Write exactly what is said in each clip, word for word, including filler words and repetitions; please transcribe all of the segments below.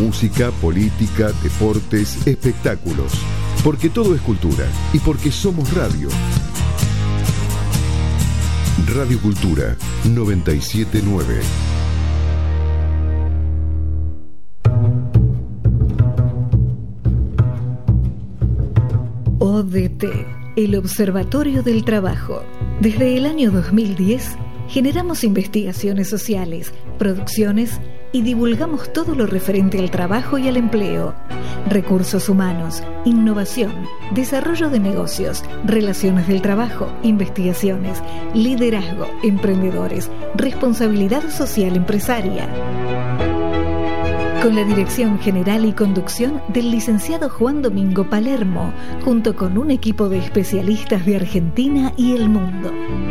música, política, deportes, espectáculos. Porque todo es cultura y porque somos radio. Radio Cultura noventa y siete punto nueve. O D T, el Observatorio del Trabajo. Desde el año dos mil diez generamos investigaciones sociales, producciones y divulgamos todo lo referente al trabajo y al empleo, recursos humanos, innovación, desarrollo de negocios, relaciones del trabajo, investigaciones, liderazgo, emprendedores, responsabilidad social empresaria. Con la dirección general y conducción del licenciado Juan Domingo Palermo, junto con un equipo de especialistas de Argentina y el mundo.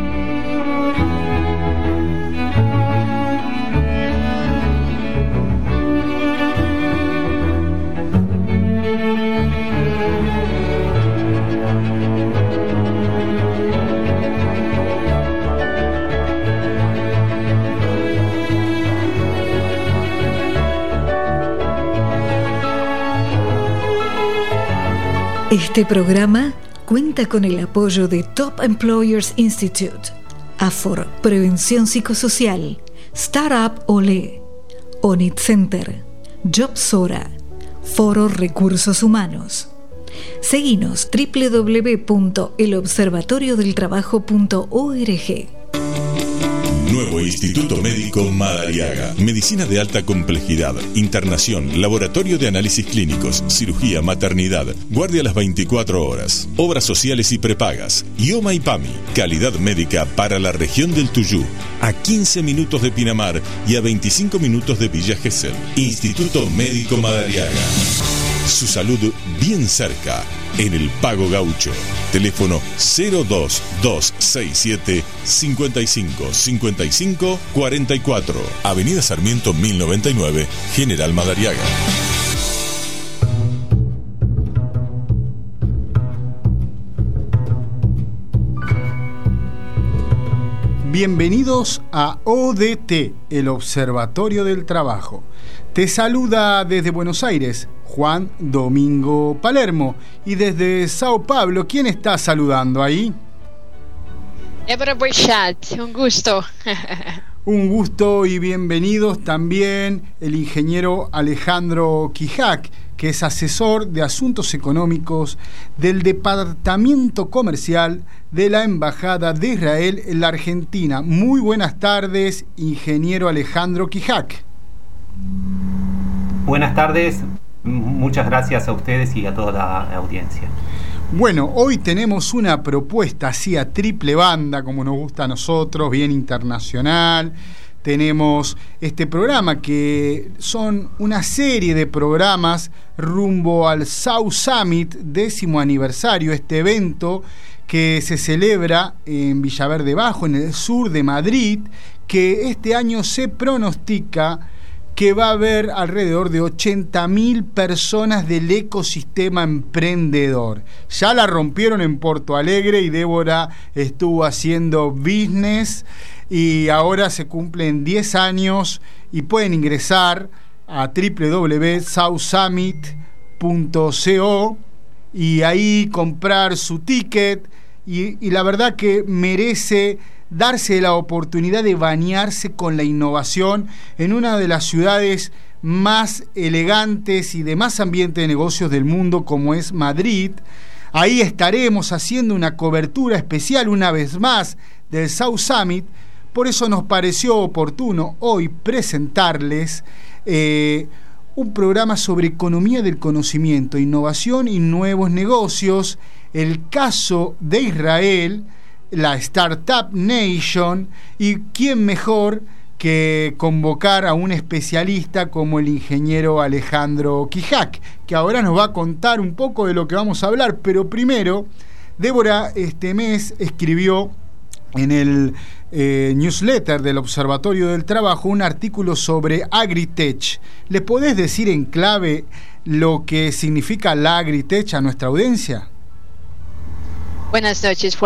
Este programa cuenta con el apoyo de Top Employers Institute, AFOR, Prevención Psicosocial, Startup Olé, Onit Center, Jobsora, Foro Recursos Humanos. Seguinos doble u doble u doble u punto el observatorio del trabajo punto org. Nuevo Instituto Médico Madariaga. Medicina de alta complejidad, internación, laboratorio de análisis clínicos, cirugía, maternidad, guardia a las veinticuatro horas, obras sociales y prepagas, I O M A y P A M I, calidad médica para la región del Tuyú, a quince minutos de Pinamar y a veinticinco minutos de Villa Gesell. Instituto Médico Madariaga. Su salud bien cerca, en el Pago Gaucho. Teléfono cero dos dos seis siete cinco cinco cinco cinco cuatro cuatro. Avenida Sarmiento mil noventa y nueve, General Madariaga. Bienvenidos a O D T, el Observatorio del Trabajo. Te saluda desde Buenos Aires Juan Domingo Palermo, y desde Sao Paulo, ¿quién está saludando ahí? Débora Boichat, un gusto. Un gusto y bienvenidos también el ingeniero Alejandro Quijac, que es asesor de asuntos económicos del Departamento Comercial de la Embajada de Israel en la Argentina. Muy buenas tardes, ingeniero Alejandro Quijac. Buenas tardes, muchas gracias a ustedes y a toda la audiencia. Bueno, hoy tenemos una propuesta así a triple banda, como nos gusta a nosotros, bien internacional. Tenemos este programa que son una serie de programas rumbo al South Summit, décimo aniversario, este evento que se celebra en Villaverde Bajo, en el sur de Madrid, que este año se pronostica que va a haber alrededor de ochenta mil personas del ecosistema emprendedor. Ya la rompieron en Porto Alegre y Débora estuvo haciendo business y ahora se cumplen diez años y pueden ingresar a doble u doble u doble u punto south summit punto co y ahí comprar su ticket y, y la verdad que merece darse la oportunidad de bañarse con la innovación en una de las ciudades más elegantes y de más ambiente de negocios del mundo, como es Madrid. Ahí estaremos haciendo una cobertura especial una vez más del South Summit. Por eso nos pareció oportuno hoy presentarles eh, un programa sobre economía del conocimiento, innovación y nuevos negocios, el caso de Israel, la Startup Nation, y quién mejor que convocar a un especialista como el ingeniero Alejandro Quijac, que ahora nos va a contar un poco de lo que vamos a hablar. Pero primero, Débora este mes escribió en el eh, newsletter del Observatorio del Trabajo un artículo sobre Agritech. ¿Le podés decir en clave lo que significa la Agritech a nuestra audiencia? Buenas noches, Juan.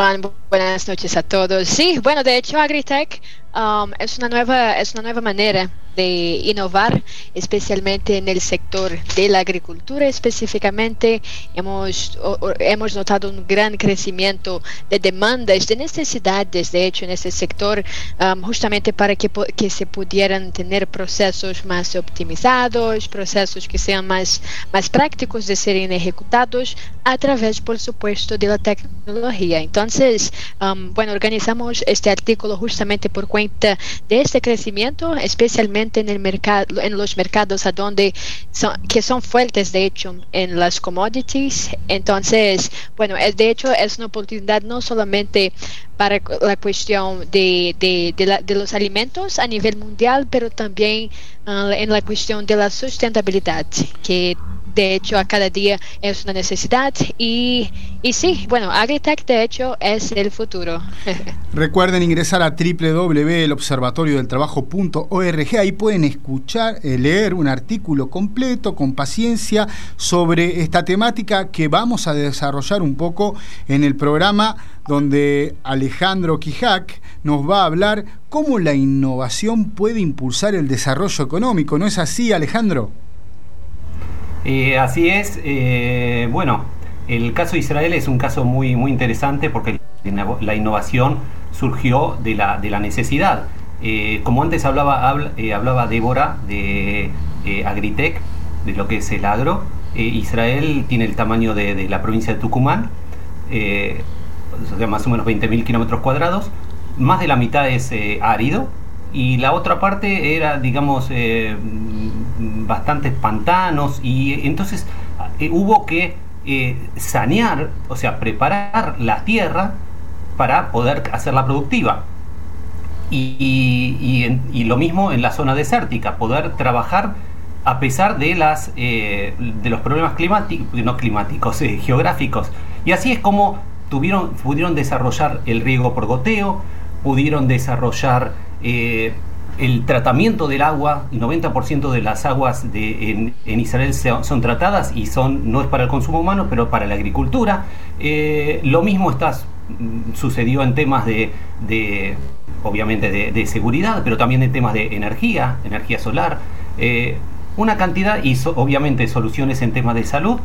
Buenas noches a todos. Sí, bueno, de hecho Agritech um, es una nueva es una nueva manera de innovar, especialmente en el sector de la agricultura. Específicamente hemos o, o, hemos notado un gran crecimiento de demandas, de necesidades, de hecho, en ese sector, um, justamente para que, que se pudieran tener procesos más optimizados, procesos que sean más, más prácticos de serem ejecutados a través, por supuesto, de la tecnología. Entonces, um, bueno, organizamos este artículo justamente por cuenta de este crecimiento, especialmente en el mercado, en los mercados a donde son, que son fuertes, de hecho, en las commodities. Entonces, bueno, es, de hecho es una oportunidad no solamente para la cuestión de, de, de, la, de los alimentos a nivel mundial, pero también uh, en la cuestión de la sustentabilidad, que de hecho a cada día es una necesidad. Y, y sí, bueno, Agritech de hecho es el futuro. Recuerden ingresar a doble u doble u doble u punto el observatorio del trabajo punto org. Ahí pueden escuchar, eh, leer un artículo completo con paciencia sobre esta temática que vamos a desarrollar un poco en el programa, donde Alejandro Quijac nos va a hablar cómo la innovación puede impulsar el desarrollo económico. ¿No es así, Alejandro? Eh, así es. Eh, bueno, el caso de Israel es un caso muy, muy interesante porque la innovación surgió de la, de la necesidad. Eh, como antes hablaba, habla, eh, hablaba Débora de eh, Agritech, de lo que es el agro. Eh, Israel tiene el tamaño de, de la provincia de Tucumán, eh, o sea, más o menos veinte mil kilómetros cuadrados. Más de la mitad es eh, árido. Y la otra parte era, digamos, eh, bastantes pantanos, y entonces eh, hubo que eh, sanear, o sea, preparar la tierra para poder hacerla productiva. Y, y, y, en, y lo mismo en la zona desértica, poder trabajar a pesar de, las, eh, de los problemas climáticos, no climáticos, eh, geográficos. Y así es como tuvieron, pudieron desarrollar el riego por goteo, pudieron desarrollar eh, el tratamiento del agua. El noventa por ciento de las aguas de, en, en Israel se, son tratadas y son, no es para el consumo humano, pero para la agricultura. Eh, lo mismo está, sucedió en temas de, de obviamente, de, de seguridad, pero también en temas de energía, energía solar, eh, una cantidad, y so, obviamente soluciones en temas de salud.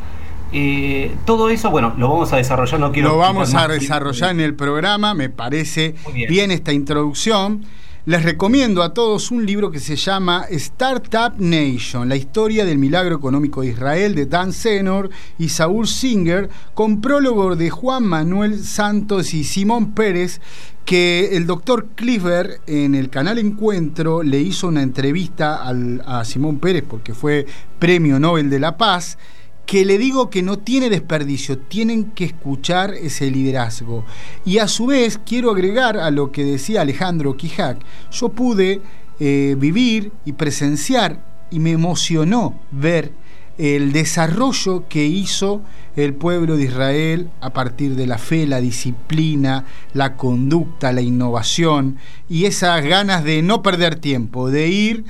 Eh, todo eso, bueno, lo vamos a desarrollar. No quiero lo vamos a desarrollar en el programa. Me parece bien. bien esta introducción. Les recomiendo a todos un libro que se llama Startup Nation, la historia del milagro económico de Israel, de Dan Senor y Saúl Singer, con prólogo de Juan Manuel Santos y Simón Pérez, que el doctor Clifford en el canal Encuentro le hizo una entrevista al, a Simón Pérez, porque fue Premio Nobel de la Paz, que le digo que no tiene desperdicio. Tienen que escuchar ese liderazgo. Y a su vez quiero agregar a lo que decía Alejandro Quijac. Yo pude eh, vivir y presenciar, y me emocionó ver el desarrollo que hizo el pueblo de Israel a partir de la fe, la disciplina, la conducta, la innovación y esas ganas de no perder tiempo, de ir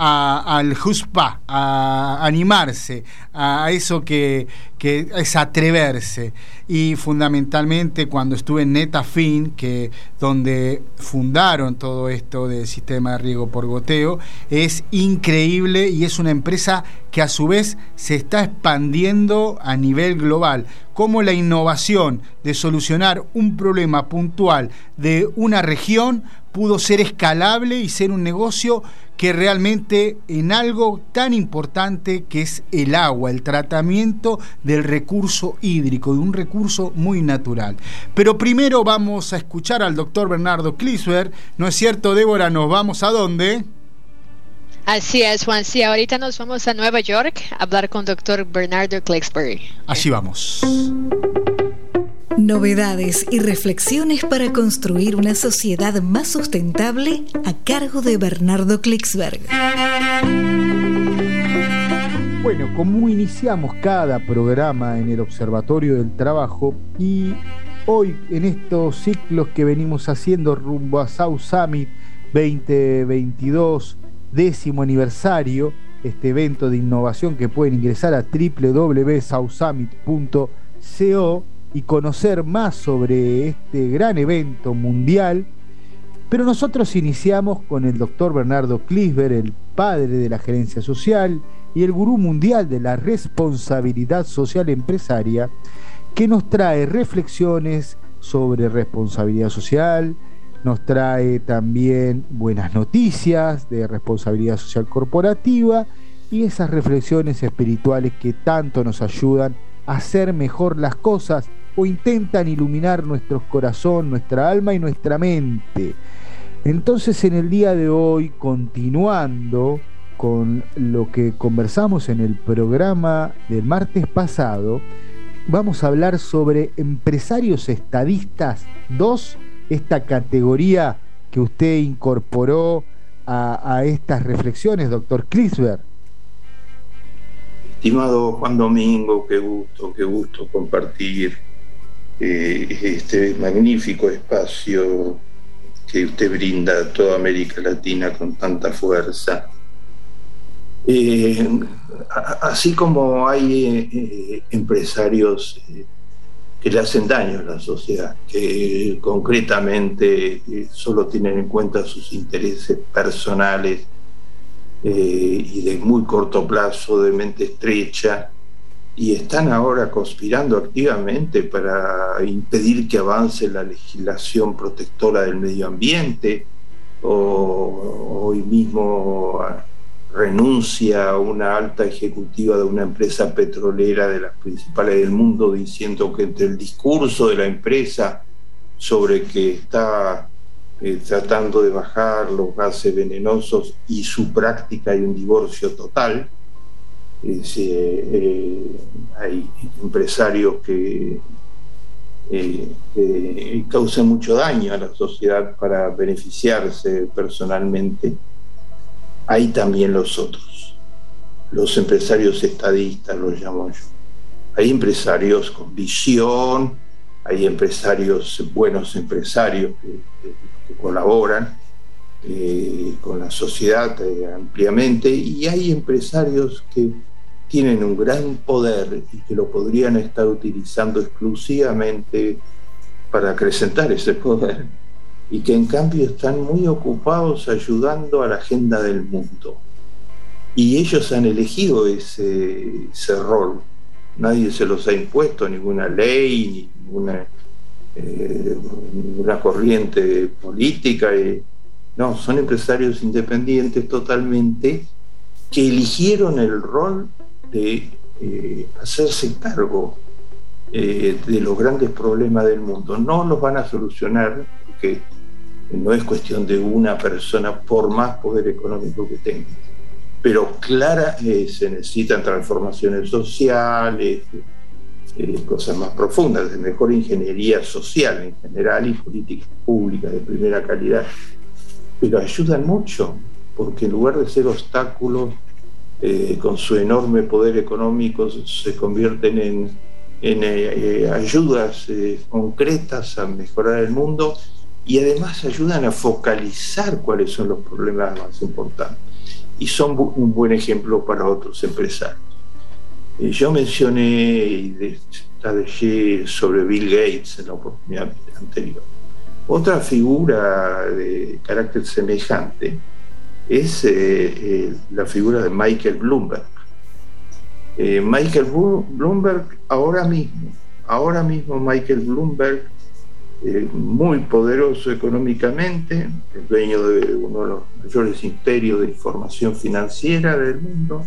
A, al Juspá, a animarse, a eso que, que es atreverse. Y fundamentalmente cuando estuve en Netafim, que donde fundaron todo esto del sistema de riego por goteo, es increíble, y es una empresa que a su vez se está expandiendo a nivel global. Cómo la innovación de solucionar un problema puntual de una región pudo ser escalable y ser un negocio que realmente en algo tan importante que es el agua, el tratamiento del recurso hídrico, de un recurso muy natural. Pero primero vamos a escuchar al doctor Bernardo Kliesberg. ¿No es cierto, Débora? ¿Nos vamos a dónde? Así es, Juan. Sí, ahorita nos vamos a Nueva York a hablar con doctor Bernardo Kliesberg. Allí vamos. Novedades y reflexiones para construir una sociedad más sustentable a cargo de Bernardo Kliesberg. Bueno, como iniciamos cada programa en el Observatorio del Trabajo, y hoy en estos ciclos que venimos haciendo rumbo a South Summit veinte veintidós, décimo aniversario, este evento de innovación que pueden ingresar a doble u doble u doble u punto south summit punto co, y conocer más sobre este gran evento mundial. Pero nosotros iniciamos con el doctor Bernardo Kliesberg, el padre de la gerencia social y el gurú mundial de la responsabilidad social empresaria, que nos trae reflexiones sobre responsabilidad social, nos trae también buenas noticias de responsabilidad social corporativa y esas reflexiones espirituales que tanto nos ayudan a hacer mejor las cosas o intentan iluminar nuestro corazón, nuestra alma y nuestra mente. Entonces, en el día de hoy, continuando con lo que conversamos en el programa del martes pasado, vamos a hablar sobre empresarios estadistas dos, esta categoría que usted incorporó a, a estas reflexiones, doctor Kliesberg. Estimado Juan Domingo, qué gusto, qué gusto compartir eh, este magnífico espacio que usted brinda a toda América Latina con tanta fuerza. Eh, así como hay eh, empresarios eh, que le hacen daño a la sociedad, que concretamente eh, solo tienen en cuenta sus intereses personales eh, y de muy corto plazo, de mente estrecha, y están ahora conspirando activamente para impedir que avance la legislación protectora del medio ambiente, o hoy mismo renuncia a una alta ejecutiva de una empresa petrolera de las principales del mundo, diciendo que entre el discurso de la empresa sobre que está eh, tratando de bajar los gases venenosos y su práctica hay un divorcio total. Eh, eh, hay empresarios que, eh, que causan mucho daño a la sociedad para beneficiarse personalmente. Hay también los otros, los empresarios estadistas, los llamo yo. Hay empresarios con visión, hay empresarios, buenos empresarios que, que, que colaboran eh, con la sociedad eh, ampliamente, y hay empresarios que tienen un gran poder y que lo podrían estar utilizando exclusivamente para acrecentar ese poder, y que en cambio están muy ocupados ayudando a la agenda del mundo. Y ellos han elegido ese, ese rol. Nadie se los ha impuesto, ninguna ley, ninguna, eh, ninguna corriente política. Eh. No, son empresarios independientes totalmente que eligieron el rol de eh, hacerse cargo eh, de los grandes problemas del mundo. No los van a solucionar, porque no es cuestión de una persona, por más poder económico que tenga, pero clara eh, se necesitan transformaciones sociales, eh, cosas más profundas, de mejor ingeniería social en general y políticas públicas de primera calidad, pero ayudan mucho, porque en lugar de ser obstáculos, eh, con su enorme poder económico se convierten en, en eh, ayudas eh, concretas a mejorar el mundo. Y además ayudan a focalizar cuáles son los problemas más importantes. Y son un buen ejemplo para otros empresarios. Eh, yo mencioné sobre Bill Gates en la oportunidad anterior. Otra figura de carácter semejante es eh, eh, la figura de Michael Bloomberg. Eh, Michael Bloomberg ahora mismo, ahora mismo Michael Bloomberg, Eh, muy poderoso económicamente, el dueño de uno de los mayores imperios de información financiera del mundo,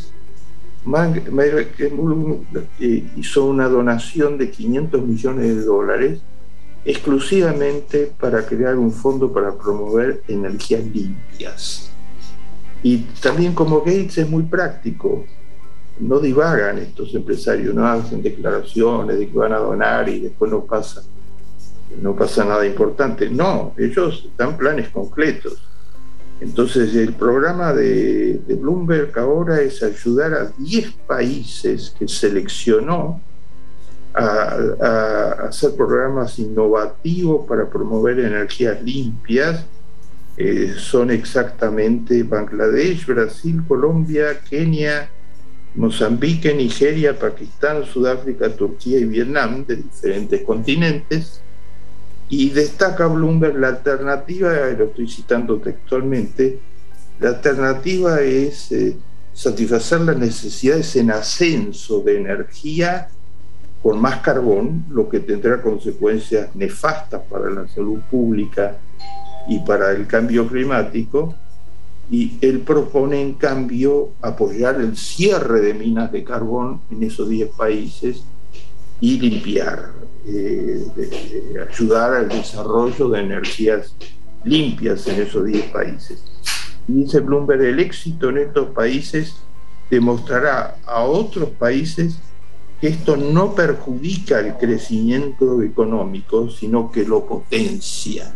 hizo una donación de quinientos millones de dólares exclusivamente para crear un fondo para promover energías limpias. Y también, como Gates, es muy práctico. No divagan estos empresarios, no hacen declaraciones de que van a donar y después no pasa no pasa nada importante. No, ellos dan planes concretos. Entonces el programa de, de Bloomberg ahora es ayudar a diez países que seleccionó a, a, a hacer programas innovativos para promover energías limpias. Eh, son exactamente Bangladesh, Brasil, Colombia, Kenia, Mozambique, Nigeria, Pakistán, Sudáfrica, Turquía y Vietnam, de diferentes continentes. Y destaca Bloomberg la alternativa, lo estoy citando textualmente, la alternativa es eh, satisfacer las necesidades en ascenso de energía con más carbón, lo que tendrá consecuencias nefastas para la salud pública y para el cambio climático. Y él propone, en cambio, apoyar el cierre de minas de carbón en esos diez países y limpiar, eh, de, de ayudar al desarrollo de energías limpias en esos diez países. Y dice Bloomberg, el éxito en estos países demostrará a otros países que esto no perjudica el crecimiento económico, sino que lo potencia.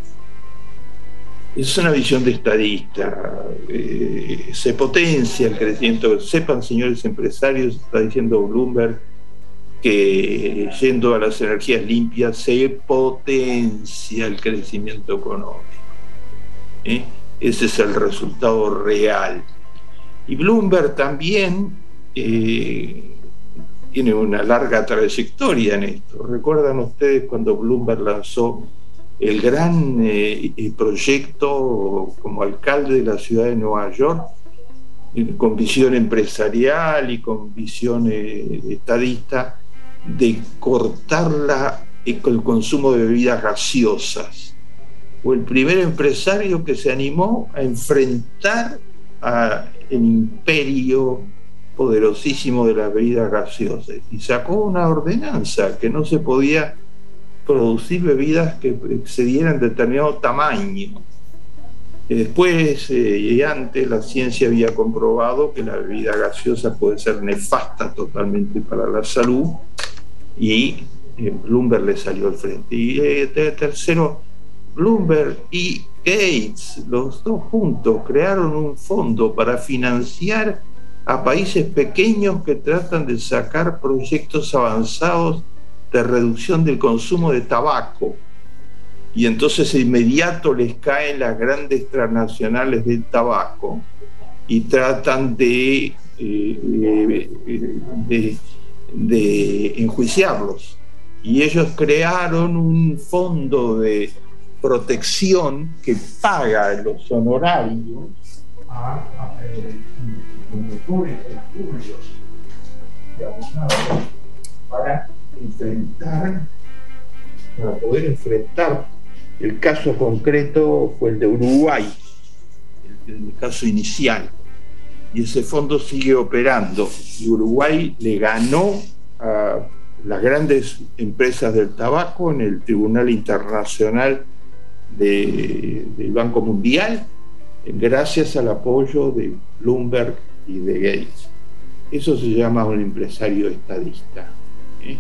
Es una visión de estadista, eh, se potencia el crecimiento. Sepan, señores empresarios, está diciendo Bloomberg, que yendo a las energías limpias se potencia el crecimiento económico. ¿Eh? Ese es el resultado real. Y Bloomberg también eh, tiene una larga trayectoria en esto. ¿Recuerdan ustedes cuando Bloomberg lanzó el gran eh, proyecto como alcalde de la ciudad de Nueva York, con visión empresarial y con visión eh, estadista, de cortar la, el consumo de bebidas gaseosas? Fue el primer empresario que se animó a enfrentar a el imperio poderosísimo de las bebidas gaseosas y sacó una ordenanza que no se podía producir bebidas que excedieran determinado tamaño. Después eh, y antes la ciencia había comprobado que la bebida gaseosa puede ser nefasta totalmente para la salud y eh, Bloomberg le salió al frente. Y eh, tercero, Bloomberg y Gates, los dos juntos, crearon un fondo para financiar a países pequeños que tratan de sacar proyectos avanzados de reducción del consumo de tabaco. Y entonces de inmediato les caen las grandes transnacionales del tabaco y tratan de, eh, de, de enjuiciarlos. Y ellos crearon un fondo de protección que paga los honorarios a, a eh, promotores públicos de abogados para enfrentar, para poder enfrentar. El caso concreto fue el de Uruguay, el, el caso inicial, y ese fondo sigue operando. Y Uruguay le ganó a las grandes empresas del tabaco en el Tribunal Internacional de, del Banco Mundial, gracias al apoyo de Bloomberg y de Gates. Eso se llama un empresario estadista. ¿eh?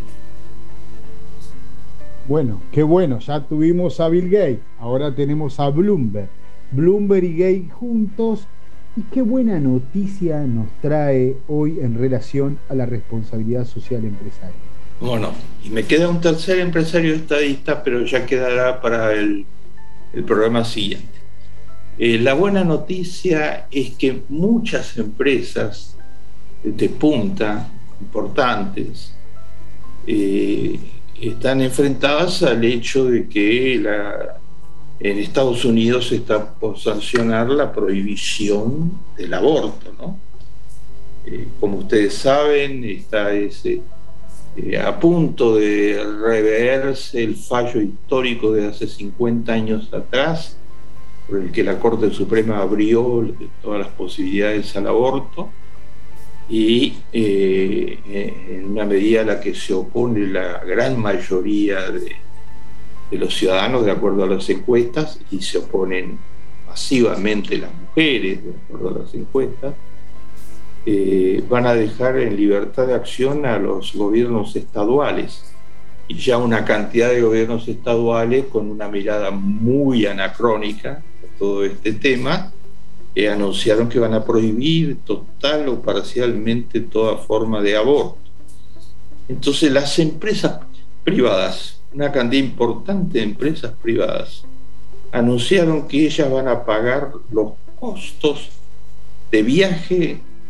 Bueno, qué bueno, ya tuvimos a Bill Gates, ahora tenemos a Bloomberg. Bloomberg y Gates juntos, y qué buena noticia nos trae hoy en relación a la responsabilidad social empresarial. Bueno, y me queda un tercer empresario estadista, pero ya quedará para el, el programa siguiente. Eh, la buena noticia es que muchas empresas de punta, importantes, eh, están enfrentadas al hecho de que la, en Estados Unidos se está por sancionar la prohibición del aborto, ¿no? Eh, como ustedes saben, está ese, eh, a punto de reverse el fallo histórico de hace cincuenta años atrás, por el que la Corte Suprema abrió todas las posibilidades al aborto, y eh, en una medida a la que se opone la gran mayoría de, de los ciudadanos, de acuerdo a las encuestas, y se oponen masivamente las mujeres, de acuerdo a las encuestas, eh, van a dejar en libertad de acción a los gobiernos estaduales, y ya una cantidad de gobiernos estaduales con una mirada muy anacrónica a todo este tema, Eh, anunciaron que van a prohibir total o parcialmente toda forma de aborto. Entonces las empresas privadas, una cantidad importante de empresas privadas, anunciaron que ellas van a pagar los costos de viaje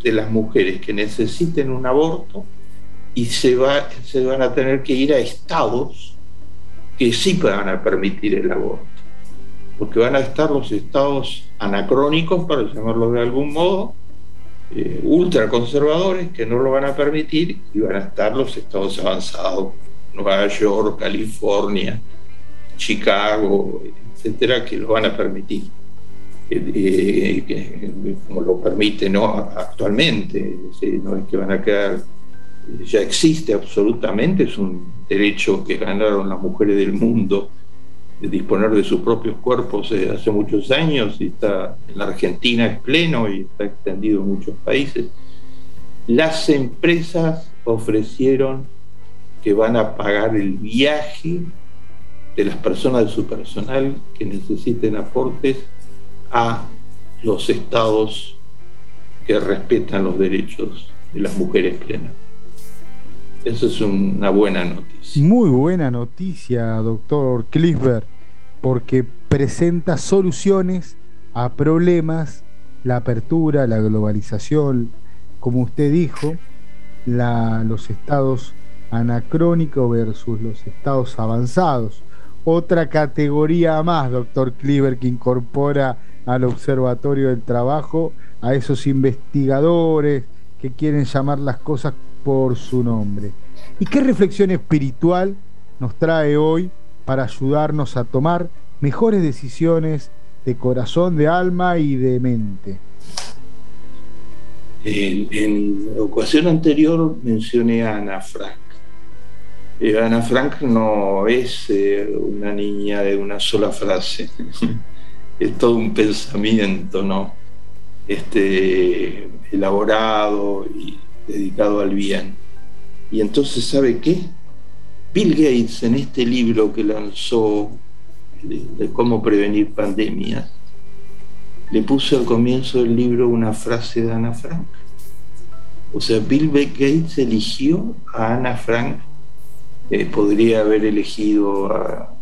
de las mujeres que necesiten un aborto y se, va, se van a tener que ir a estados que sí van a permitir el aborto, porque van a estar los estados anacrónicos, para llamarlo de algún modo, eh, ultraconservadores, que no lo van a permitir, y van a estar los estados avanzados, Nueva York, California, Chicago, etcétera, que lo van a permitir, eh, eh, que, como lo permite no actualmente, ¿sí? No es que van a quedar, ya existe absolutamente, es un derecho que ganaron las mujeres del mundo de disponer de sus propios cuerpos desde hace muchos años, y está en la Argentina es pleno y está extendido en muchos países. Las empresas ofrecieron que van a pagar el viaje de las personas de su personal que necesiten aportes a los estados que respetan los derechos de las mujeres plenas. Eso es una buena noticia. Muy buena noticia, doctor Klinsberg, porque presenta soluciones a problemas, la apertura, la globalización, como usted dijo, la, los estados anacrónicos versus los estados avanzados. Otra categoría más, doctor Klinsberg, que incorpora al Observatorio del Trabajo a esos investigadores que quieren llamar las cosas por su nombre. ¿Y qué reflexión espiritual nos trae hoy para ayudarnos a tomar mejores decisiones de corazón, de alma y de mente? En, en la ocasión anterior mencioné a Ana Frank. Eh, Ana Frank no es eh, una niña de una sola frase, es todo un pensamiento, ¿no? Este, elaborado y dedicado al bien. Y entonces, ¿sabe qué? Bill Gates, en este libro que lanzó de, de cómo prevenir pandemias, le puso al comienzo del libro una frase de Ana Frank. O sea, Bill Gates eligió a Ana Frank, eh, podría haber elegido a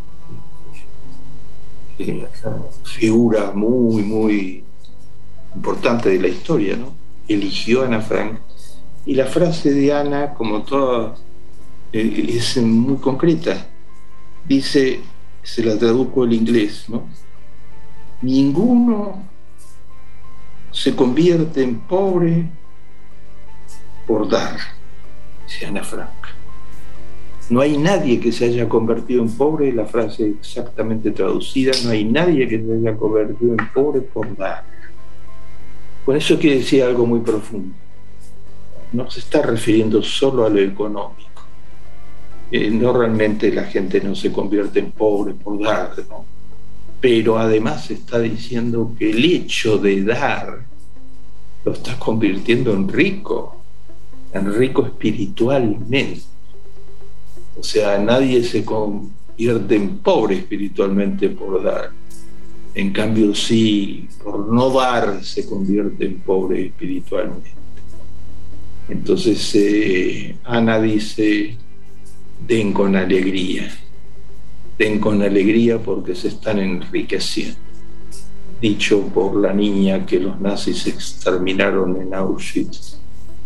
eh, figura muy, muy importante de la historia, ¿no? Eligió a Ana Frank, y la frase de Ana, como toda, eh, es muy concreta. Dice, se la traduzco al inglés, ¿no? Ninguno se convierte en pobre por dar, dice Ana Frank. No hay nadie que se haya convertido en pobre, la frase exactamente traducida, no hay nadie que se haya convertido en pobre por dar. Con eso quiere decir algo muy profundo. No se está refiriendo solo a lo económico. Eh, no realmente la gente no se convierte en pobre por dar, ¿no? Pero además se está diciendo que el hecho de dar lo está convirtiendo en rico, en rico espiritualmente. O sea, nadie se convierte en pobre espiritualmente por dar. En cambio, sí, por no dar se convierte en pobre espiritualmente. Entonces, eh, Ana dice, den con alegría, den con alegría porque se están enriqueciendo. Dicho por la niña que los nazis exterminaron en Auschwitz,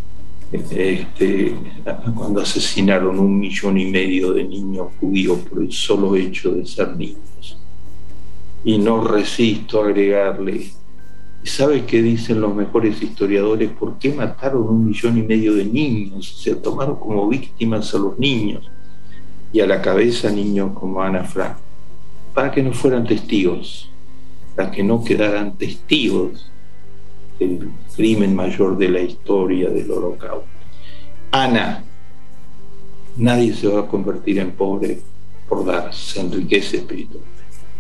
este, cuando asesinaron un millón y medio de niños judíos por el solo hecho de ser niños. Y no resisto a agregarle, ¿sabe qué dicen los mejores historiadores? ¿Por qué mataron un millón y medio de niños? Se tomaron como víctimas a los niños y a la cabeza niños como Ana Frank, para que no fueran testigos, para que no quedaran testigos del crimen mayor de la historia del Holocausto. Ana, nadie se va a convertir en pobre por dar, se enriquece espiritualmente.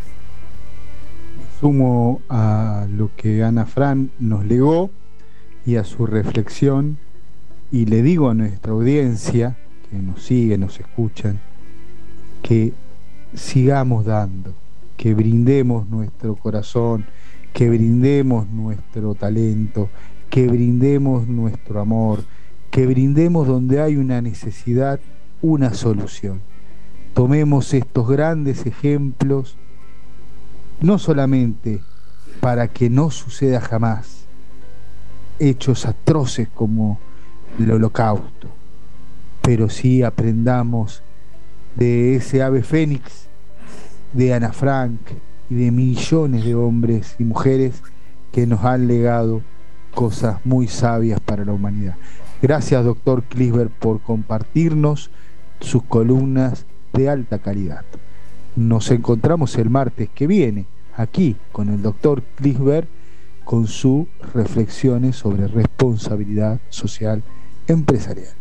Sumo a lo que Ana Frank nos legó y a su reflexión, y le digo a nuestra audiencia que nos sigue, nos escuchan, que sigamos dando, que brindemos nuestro corazón, que brindemos nuestro talento, que brindemos nuestro amor, que brindemos donde hay una necesidad, una solución. Tomemos estos grandes ejemplos, no solamente para que no suceda jamás hechos atroces como el Holocausto, pero sí aprendamos de ese ave fénix, de Ana Frank y de millones de hombres y mujeres que nos han legado cosas muy sabias para la humanidad. Gracias, doctor Klisberg, por compartirnos sus columnas de alta calidad. Nos encontramos el martes que viene aquí con el doctor Klisberg con sus reflexiones sobre responsabilidad social empresarial.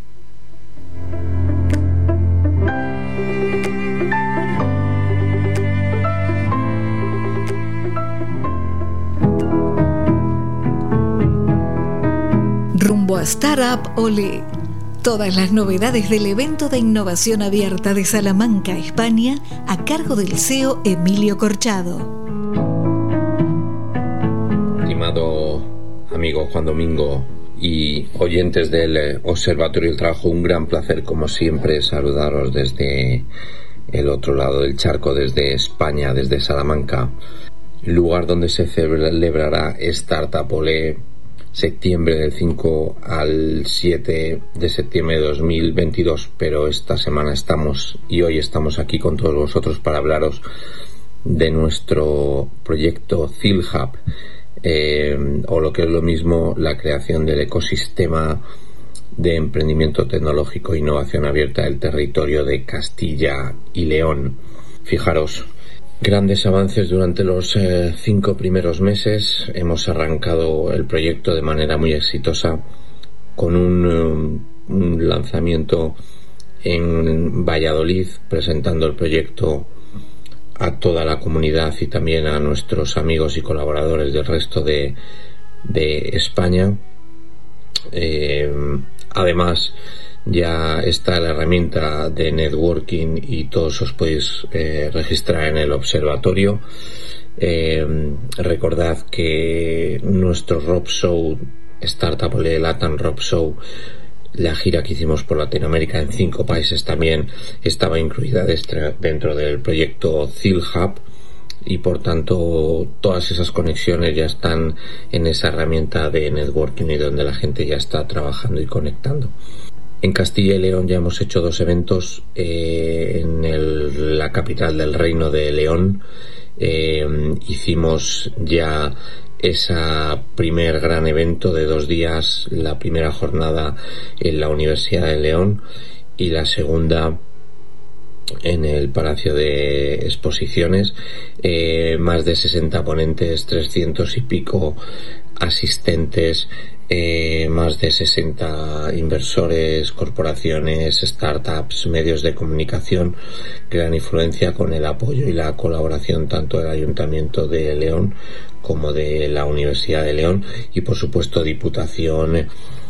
Rumbo a Startup Olé. Todas las novedades del evento de innovación abierta de Salamanca, España, a cargo del C E O Emilio Corchado. Estimado amigo Juan Domingo y oyentes del Observatorio del Trabajo, un gran placer como siempre saludaros desde el otro lado del charco, desde España, desde Salamanca, lugar donde se celebrará Startup Olé, septiembre del cinco al siete de septiembre de dos mil veintidós, pero esta semana estamos y hoy estamos aquí con todos vosotros para hablaros de nuestro proyecto CILHub, eh, o lo que es lo mismo, la creación del ecosistema de emprendimiento tecnológico e innovación abierta del territorio de Castilla y León. Fijaros, grandes avances durante los eh, cinco primeros meses. Hemos arrancado el proyecto de manera muy exitosa con un, um, un lanzamiento en Valladolid, presentando el proyecto a toda la comunidad y también a nuestros amigos y colaboradores del resto de, de España. Eh, además, ya está la herramienta de networking y todos os podéis eh, registrar en el observatorio. Eh, recordad que nuestro Rob Show, Startup Olé Latam Rob Show, la gira que hicimos por Latinoamérica en cinco países, también estaba incluida dentro del proyecto CILHub, y por tanto todas esas conexiones ya están en esa herramienta de networking y donde la gente ya está trabajando y conectando. En Castilla y León ya hemos hecho dos eventos, eh, en el, la capital del Reino de León. Eh, hicimos ya ese primer gran evento de dos días, la primera jornada en la Universidad de León y la segunda en el Palacio de Exposiciones. Eh, más de sesenta ponentes, trescientos y pico asistentes, eh, más de sesenta inversores, corporaciones, startups, medios de comunicación, gran influencia, con el apoyo y la colaboración tanto del Ayuntamiento de León como de la Universidad de León y por supuesto Diputación,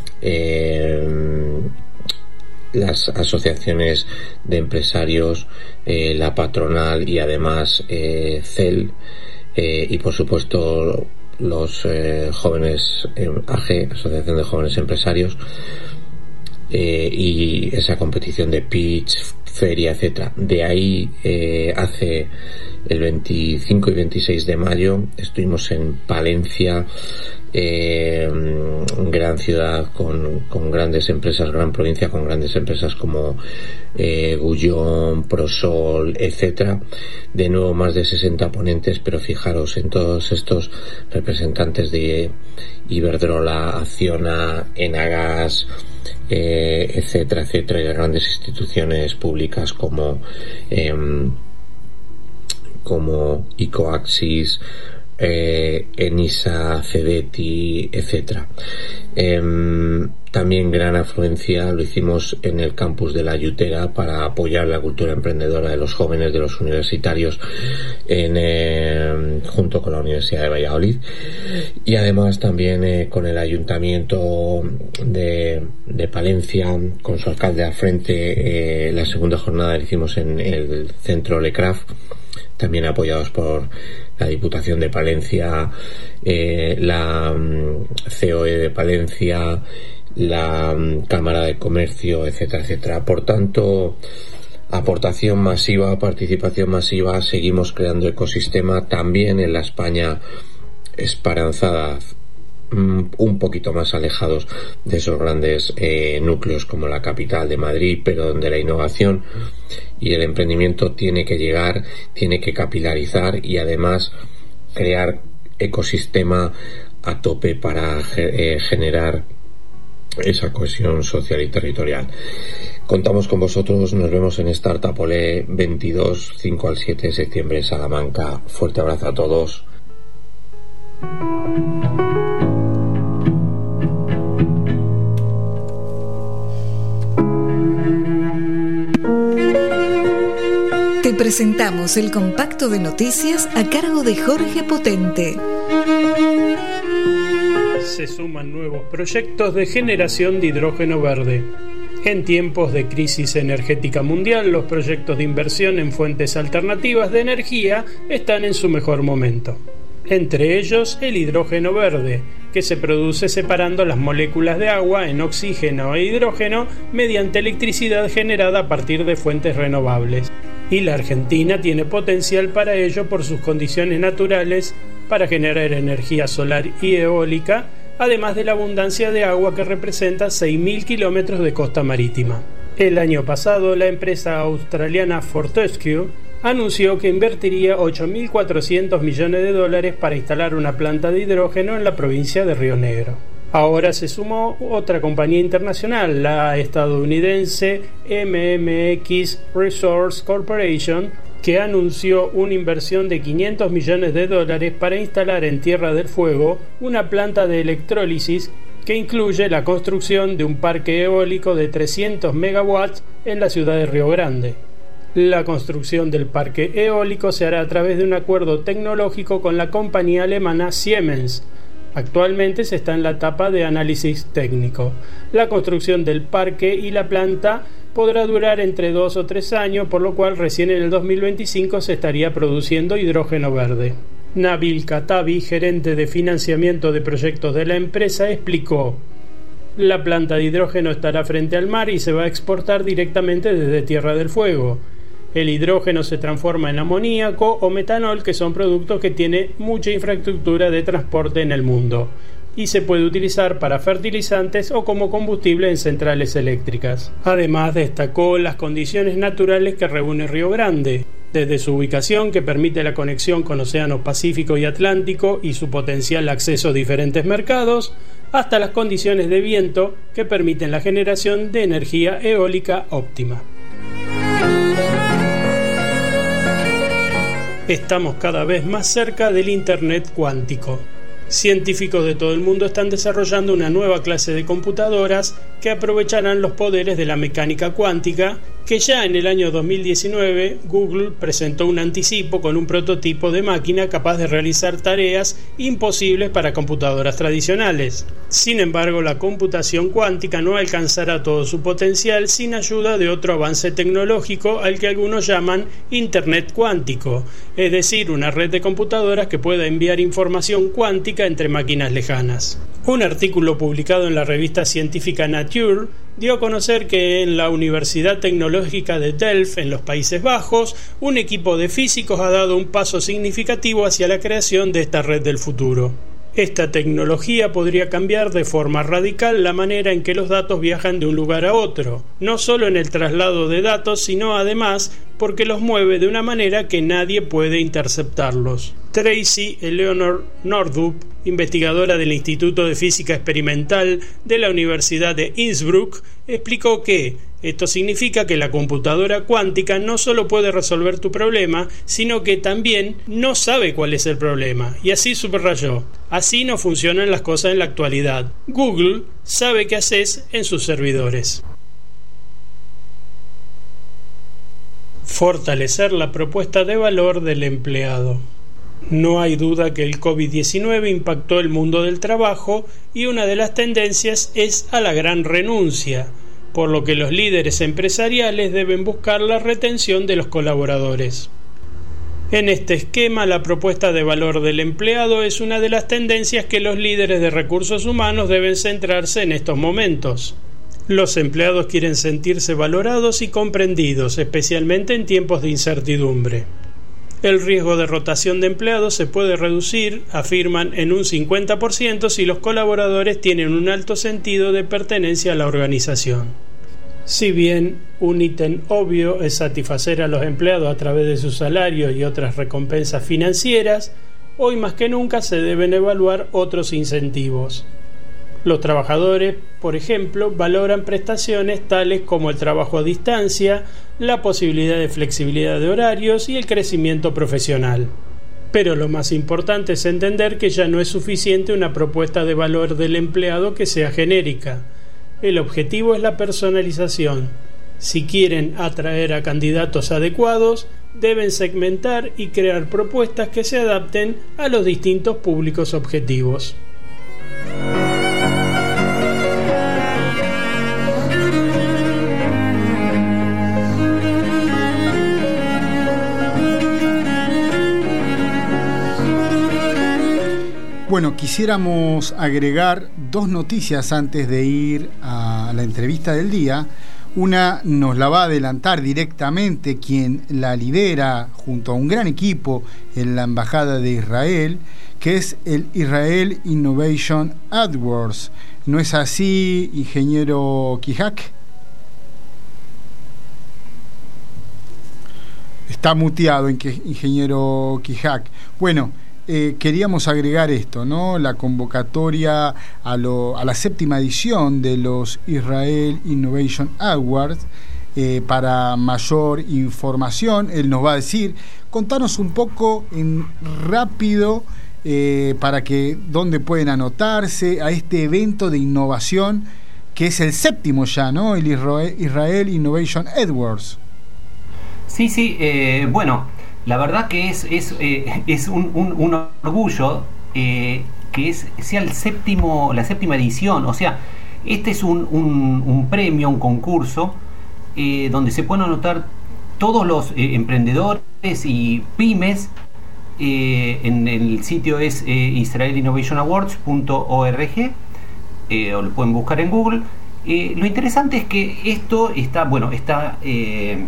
eh, las asociaciones de empresarios, eh, la patronal y además eh, C E L, eh, y por supuesto los eh, jóvenes eh, A G, Asociación de Jóvenes Empresarios, eh, y esa competición de pitch, feria, etcétera. De ahí eh, hace el veinticinco y veintiséis de mayo estuvimos en Palencia, eh, gran ciudad con, con grandes empresas, gran provincia con grandes empresas como eh, Gullón, Prosol, etcétera. De nuevo más de sesenta ponentes, pero fijaros en todos estos representantes de Iberdrola, Acciona, Enagas, eh, etcétera, etcétera, y de grandes instituciones públicas como eh, como Icoaxis, eh, Enisa, Cedeti, etcétera. Eh, también gran afluencia lo hicimos en el campus de La Yutera para apoyar la cultura emprendedora de los jóvenes, de los universitarios, en, eh, junto con la Universidad de Valladolid, y además también eh, con el Ayuntamiento de, de Palencia, con su alcalde al frente. Eh, la segunda jornada la hicimos en el Centro Lecraft, también apoyados por la Diputación de Palencia, eh, la um, C O E de Palencia, la um, Cámara de Comercio, etcétera, etcétera. Por tanto, aportación masiva, participación masiva, seguimos creando ecosistema también en la España esperanzada mm, un poquito más alejados de esos grandes eh, núcleos como la capital de Madrid, pero donde la innovación y el emprendimiento tiene que llegar, tiene que capilarizar y además crear ecosistema a tope para eh, generar esa cohesión social y territorial. Contamos con vosotros, nos vemos en Startup Olé veintidós, cinco al siete de septiembre, Salamanca. Fuerte abrazo a todos. Te presentamos el compacto de noticias a cargo de Jorge Potente. Se suman nuevos proyectos de generación de hidrógeno verde. En tiempos de crisis energética mundial, los proyectos de inversión en fuentes alternativas de energía están en su mejor momento. Entre ellos, el hidrógeno verde, que se produce separando las moléculas de agua en oxígeno e hidrógeno mediante electricidad generada a partir de fuentes renovables. Y la Argentina tiene potencial para ello por sus condiciones naturales para generar energía solar y eólica, además de la abundancia de agua que representa seis mil kilómetros de costa marítima. El año pasado, la empresa australiana Fortescue anunció que invertiría ocho mil cuatrocientos millones de dólares para instalar una planta de hidrógeno en la provincia de Río Negro. Ahora se sumó otra compañía internacional, la estadounidense M M X Resource Corporation, que anunció una inversión de quinientos millones de dólares para instalar en Tierra del Fuego una planta de electrólisis que incluye la construcción de un parque eólico de trescientos megawatts en la ciudad de Río Grande. La construcción del parque eólico se hará a través de un acuerdo tecnológico con la compañía alemana Siemens. Actualmente se está en la etapa de análisis técnico. La construcción del parque y la planta podrá durar entre dos o tres años, por lo cual recién en el dos mil veinticinco se estaría produciendo hidrógeno verde. Nabil Katabi, gerente de financiamiento de proyectos de la empresa, explicó: la planta de hidrógeno estará frente al mar y se va a exportar directamente desde Tierra del Fuego. El hidrógeno se transforma en amoníaco o metanol, que son productos que tienen mucha infraestructura de transporte en el mundo, y se puede utilizar para fertilizantes o como combustible en centrales eléctricas. Además, destacó las condiciones naturales que reúne Río Grande, desde su ubicación, que permite la conexión con Océano Pacífico y Atlántico y su potencial acceso a diferentes mercados, hasta las condiciones de viento que permiten la generación de energía eólica óptima. Estamos cada vez más cerca del Internet cuántico. Científicos de todo el mundo están desarrollando una nueva clase de computadoras que aprovecharán los poderes de la mecánica cuántica, que ya en el año dos mil diecinueve Google presentó un anticipo con un prototipo de máquina capaz de realizar tareas imposibles para computadoras tradicionales. Sin embargo, la computación cuántica no alcanzará todo su potencial sin ayuda de otro avance tecnológico al que algunos llaman Internet cuántico, es decir, una red de computadoras que pueda enviar información cuántica entre máquinas lejanas. Un artículo publicado en la revista científica Nature dio a conocer que en la Universidad Tecnológica de Delft, en los Países Bajos, un equipo de físicos ha dado un paso significativo hacia la creación de esta red del futuro. Esta tecnología podría cambiar de forma radical la manera en que los datos viajan de un lugar a otro, no solo en el traslado de datos, sino además porque los mueve de una manera que nadie puede interceptarlos. Tracy Eleanor Northup, investigadora del Instituto de Física Experimental de la Universidad de Innsbruck, explicó que esto significa que la computadora cuántica no solo puede resolver tu problema, sino que también no sabe cuál es el problema. Y así subrayó: así no funcionan las cosas en la actualidad. Google sabe qué haces en sus servidores. Fortalecer la propuesta de valor del empleado. No hay duda que el COVID diecinueve impactó el mundo del trabajo y una de las tendencias es a la gran renuncia, por lo que los líderes empresariales deben buscar la retención de los colaboradores. En este esquema, la propuesta de valor del empleado es una de las tendencias que los líderes de recursos humanos deben centrarse en estos momentos. Los empleados quieren sentirse valorados y comprendidos, especialmente en tiempos de incertidumbre. El riesgo de rotación de empleados se puede reducir, afirman, en un cincuenta por ciento si los colaboradores tienen un alto sentido de pertenencia a la organización. Si bien un ítem obvio es satisfacer a los empleados a través de su salario y otras recompensas financieras, hoy más que nunca se deben evaluar otros incentivos. Los trabajadores, por ejemplo, valoran prestaciones tales como el trabajo a distancia, la posibilidad de flexibilidad de horarios y el crecimiento profesional. Pero lo más importante es entender que ya no es suficiente una propuesta de valor del empleado que sea genérica. El objetivo es la personalización. Si quieren atraer a candidatos adecuados, deben segmentar y crear propuestas que se adapten a los distintos públicos objetivos. Bueno, quisiéramos agregar dos noticias antes de ir a la entrevista del día. Una nos la va a adelantar directamente quien la lidera junto a un gran equipo en la Embajada de Israel, que es el Israel Innovation AdWords. ¿No es así, ingeniero Kijak? Está muteado, ingeniero Kijak. Bueno, Eh, queríamos agregar esto, ¿no? La convocatoria a, lo, a la séptima edición de los Israel Innovation Awards. Eh, para mayor información, él nos va a decir, contanos un poco en rápido eh, para que dónde pueden anotarse a este evento de innovación que es el séptimo ya, ¿no? El Israel Innovation Awards. Sí, sí, eh, bueno. La verdad que es, es, eh, es un, un, un orgullo eh, que es, sea el séptimo, la séptima edición. O sea, este es un, un, un premio, un concurso, eh, donde se pueden anotar todos los eh, emprendedores y pymes. Eh, en, en el sitio es eh, israel innovation awards punto org, eh, o lo pueden buscar en Google. Eh, lo interesante es que esto está, bueno, está... Eh,